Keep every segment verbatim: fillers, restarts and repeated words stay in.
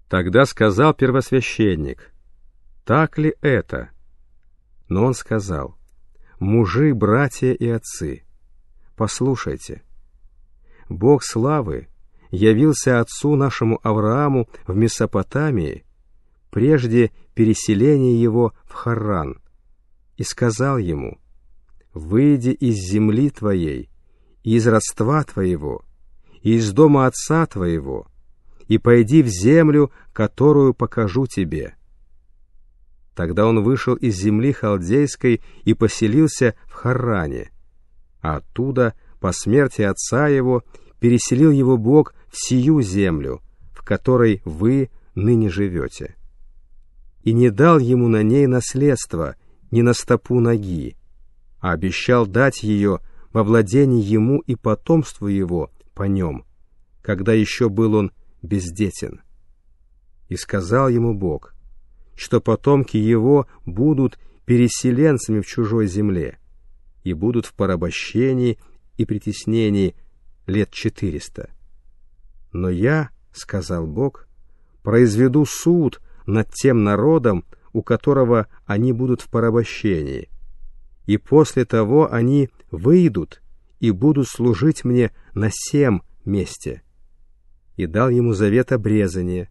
Тогда сказал первосвященник: «Так ли это?» Но он сказал: «Мужи, братья и отцы, послушайте, Бог славы явился отцу нашему Аврааму в Месопотамии прежде переселения его в Харран и сказал ему: «Выйди из земли твоей, и из родства твоего, и из дома отца твоего, и пойди в землю, которую покажу тебе». Тогда он вышел из земли халдейской и поселился в Харране, а оттуда, по смерти отца его, переселил его Бог в сию землю, в которой вы ныне живете. И не дал ему на ней наследство ни на стопу ноги, а обещал дать ее во владение ему и потомству его по нем, когда еще был он бездетен. И сказал ему Бог, что потомки его будут переселенцами в чужой земле и будут в порабощении и притеснении лет четыреста. Но я, сказал Бог, произведу суд над тем народом, у которого они будут в порабощении, и после того они выйдут и будут служить мне на сем месте. И дал ему завет обрезания.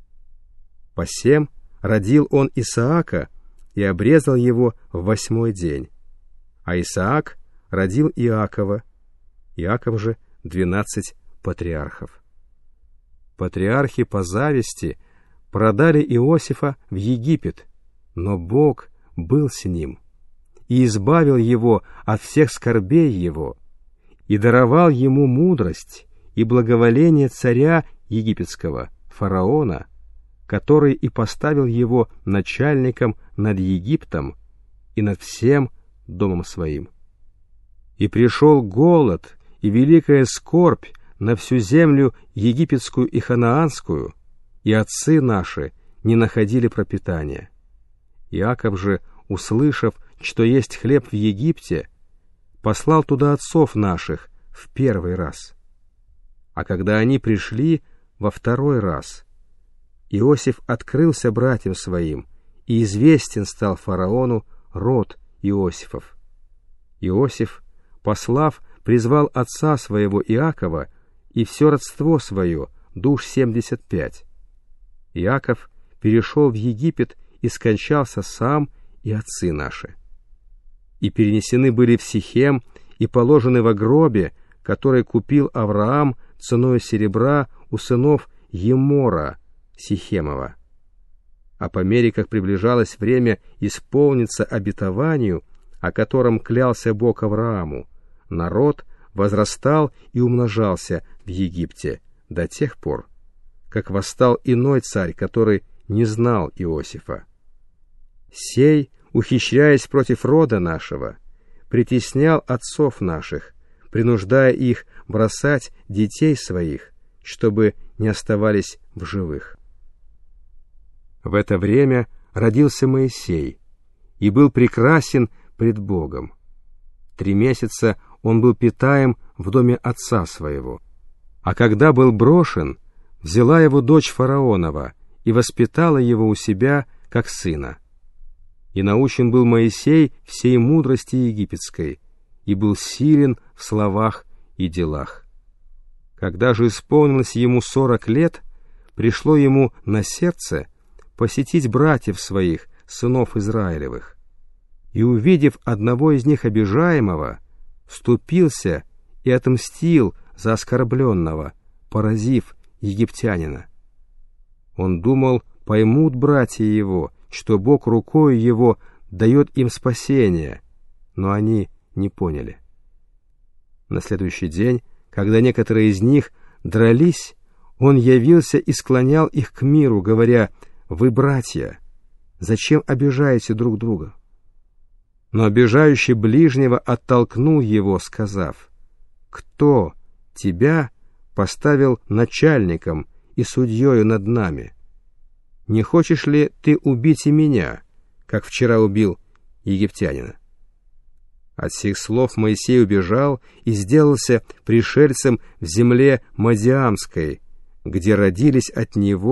Посем родил он Исаака и обрезал его в восьмой день. А Исаак родил Иакова, Иаков же двенадцать патриархов. Патриархи по зависти продали Иосифа в Египет, но Бог был с ним и избавил его от всех скорбей его, и даровал ему мудрость и благоволение царя египетского, фараона, который и поставил его начальником над Египтом и над всем домом своим. И пришел голод и великая скорбь на всю землю египетскую и ханаанскую, и отцы наши не находили пропитания. Иаков же, услышав, что есть хлеб в Египте, послал туда отцов наших в первый раз. А когда они пришли во второй раз, Иосиф открылся братьям своим, и известен стал фараону род Иосифов. Иосиф, послав, призвал отца своего Иакова и все родство свое, душ семьдесят пять. Иаков перешел в Египет и скончался сам и отцы наши. И перенесены были в Сихем и положены во гробе, который купил Авраам ценою серебра у сынов Емора Сихемова. А по мере, как приближалось время исполниться обетованию, о котором клялся Бог Аврааму, народ возрастал и умножался в Египте до тех пор, как восстал иной царь, который не знал Иосифа. Сей, ухищряясь против рода нашего, притеснял отцов наших, принуждая их бросать детей своих, чтобы не оставались в живых. В это время родился Моисей и был прекрасен пред Богом. Три месяца он был питаем в доме отца своего. А когда был брошен, взяла его дочь фараонова и воспитала его у себя как сына. И научен был Моисей всей мудрости египетской, и был силен в словах и делах. Когда же исполнилось ему сорок лет, пришло ему на сердце посетить братьев своих, сынов Израилевых. И, увидев одного из них обижаемого, вступился и отмстил за оскорбленного, поразив египтянина. Он думал, поймут братья его, что Бог рукою его дает им спасение, но они не поняли. На следующий день, когда некоторые из них дрались, он явился и склонял их к миру, говоря: «Вы, братья, зачем обижаете друг друга?» Но обижающий ближнего оттолкнул его, сказав: «Кто тебя поставил начальником и судьею над нами? Не хочешь ли ты убить и меня, как вчера убил египтянина?» От сих слов Моисей убежал и сделался пришельцем в земле Мадиамской, где родились от него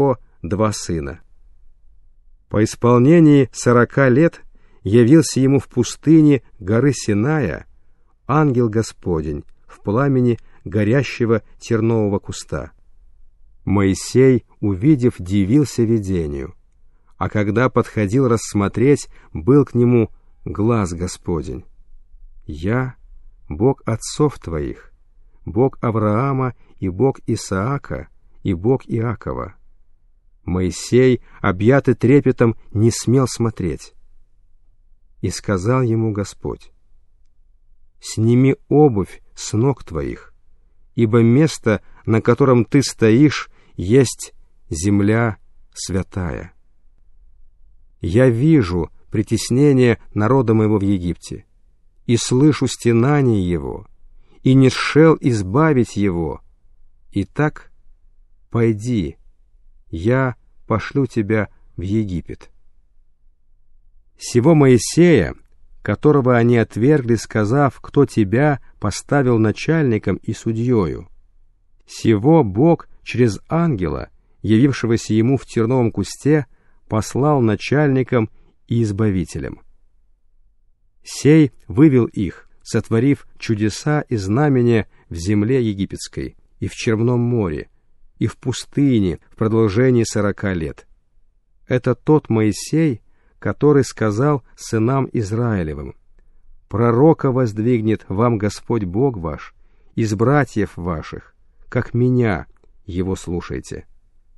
два сына. По исполнении сорока лет явился ему в пустыне горы Синая ангел Господень в пламени горящего тернового куста. Моисей, увидев, дивился видению, а когда подходил рассмотреть, был к нему глаз Господень. «Я — Бог отцов твоих, Бог Авраама и Бог Исаака и Бог Иакова». Моисей, объятый трепетом, не смел смотреть. И сказал ему Господь: «Сними обувь с ног твоих, ибо место, на котором ты стоишь, есть земля святая. Я вижу притеснение народа моего в Египте, и слышу стенание его, и не шел избавить его. Итак, пойди, я пошлю тебя в Египет». Сего Моисея, которого они отвергли, сказав: «Кто тебя поставил начальником и судьею?» Сего Бог через ангела, явившегося ему в терновом кусте, послал начальником и избавителем. Сей вывел их, сотворив чудеса и знамения в земле египетской, и в Черном море, и в пустыне в продолжении сорока лет. Это тот Моисей, который сказал сынам Израилевым: «Пророка воздвигнет вам Господь Бог ваш из братьев ваших, как меня, его слушайте».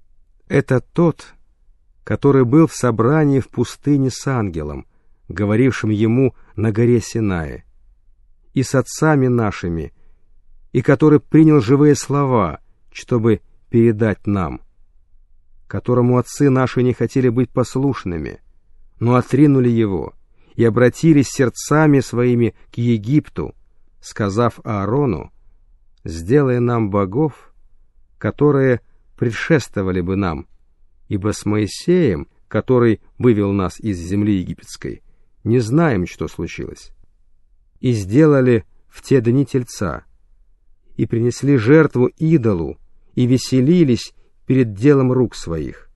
Это тот, который был в собрании в пустыне с ангелом, говорившим ему на горе Синае, и с отцами нашими, и который принял живые слова, чтобы передать нам, которому отцы наши не хотели быть послушными, но отринули его и обратились сердцами своими к Египту, сказав Аарону: «Сделай нам богов, которые предшествовали бы нам, ибо с Моисеем, который вывел нас из земли египетской, не знаем, что случилось». И сделали в те дни тельца, и принесли жертву идолу, и веселились перед делом рук своих.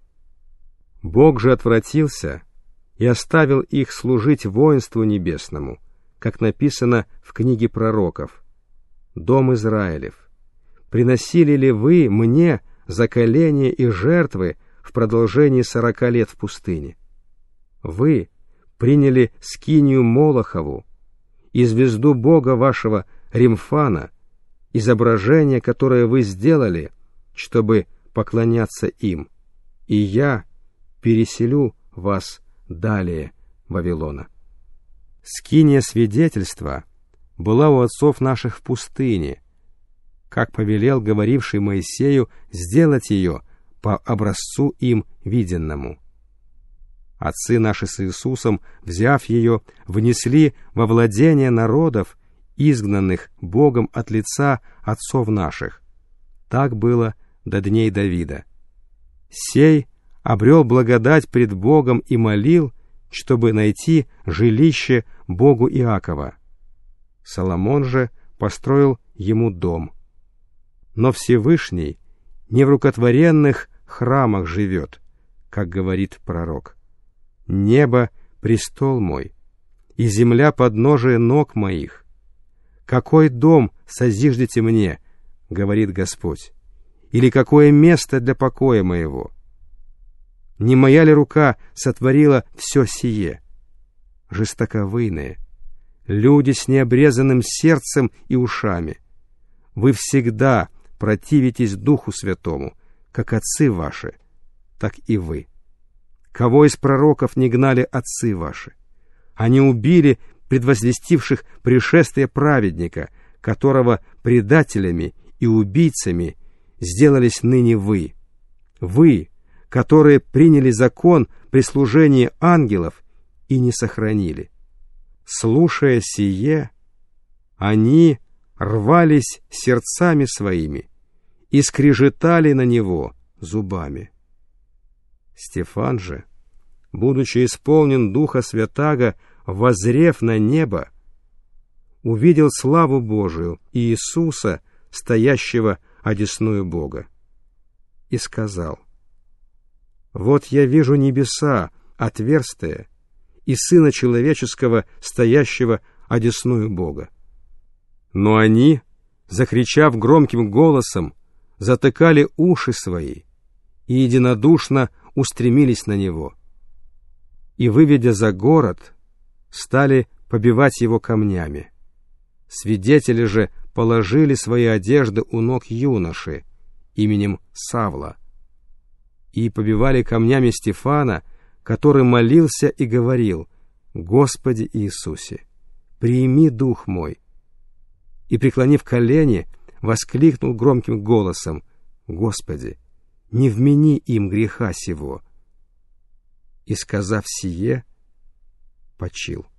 Бог же отвратился и оставил их служить воинству небесному, как написано в книге пророков: «Дом Израилев, приносили ли вы мне заколения и жертвы в продолжении сорока лет в пустыне? Вы приняли скинию Молохову и звезду бога вашего Римфана, изображение, которое вы сделали, чтобы поклоняться им, и я переселю вас далее Вавилона». Скиния свидетельства была у отцов наших в пустыне, как повелел говоривший Моисею сделать ее по образцу им виденному. Отцы наши с Иисусом, взяв ее, внесли во владение народов, изгнанных Богом от лица отцов наших. Так было до дней Давида. Сей обрел благодать пред Богом и молил, чтобы найти жилище Богу Иакова. Соломон же построил ему дом. Но Всевышний не в рукотворенных храмах живет, как говорит пророк: «Небо — престол мой, и земля — подножие ног моих. Какой дом созиждете мне, — говорит Господь, — или какое место для покоя моего? Не моя ли рука сотворила все сие? Жестоковыйные, люди с необрезанным сердцем и ушами, вы всегда противитесь Духу Святому, как отцы ваши, так и вы. Кого из пророков не гнали отцы ваши? Они убили предвозвестивших пришествие праведника, которого предателями и убийцами сделались ныне вы. Вы, которые приняли закон при служении ангелов и не сохранили. Слушая сие, они рвались сердцами своими и скрежетали на него зубами. Стефан же, будучи исполнен Духа Святаго, воззрев на небо, увидел славу Божию и Иисуса, стоящего одесную Бога, и сказал: Вот я вижу небеса, отверстия, и Сына Человеческого, стоящего одесную Бога. Но они, закричав громким голосом, затыкали уши свои и единодушно устремились на него. И, выведя за город, стали побивать его камнями. Свидетели же положили свои одежды у ног юноши именем Савла и побивали камнями Стефана, который молился и говорил: «Господи Иисусе, прими дух мой». И, преклонив колени, воскликнул громким голосом: «Господи, не вмени им греха сего». И, сказав сие, почил.